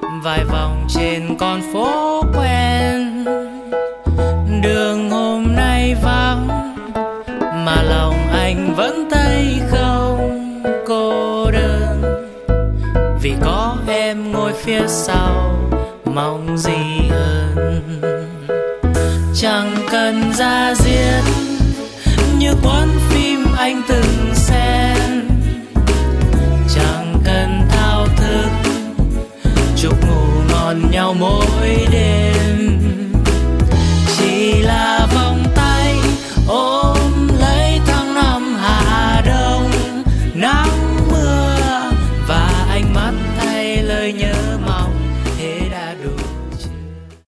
vài vòng trên con phố quen. Đường hôm nay vắng mà lòng anh vẫn thấy không cô đơn, vì có em ngồi phía sau mong gì hơn. Chẳng cần ra diết như cuốn phim anh từng xem, chẳng cần thao thức chúc ngủ ngon nhau mỗi đêm.